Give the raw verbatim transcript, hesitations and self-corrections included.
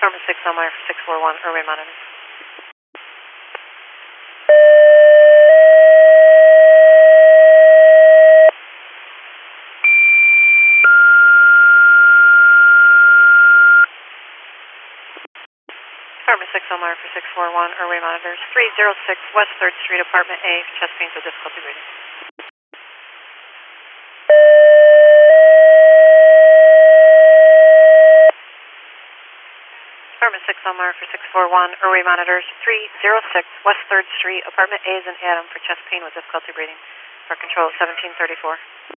Department six Elmira for six four one, airway monitor. Department six Elmira for six four one, airway monitors. three oh six West third Street, Apartment A, chest pains with difficulty breathing. Department six Elmira for six four one, airway monitors. three oh six West third Street, Apartment A is in Adam for chest pain with difficulty breathing. For control seventeen thirty-four.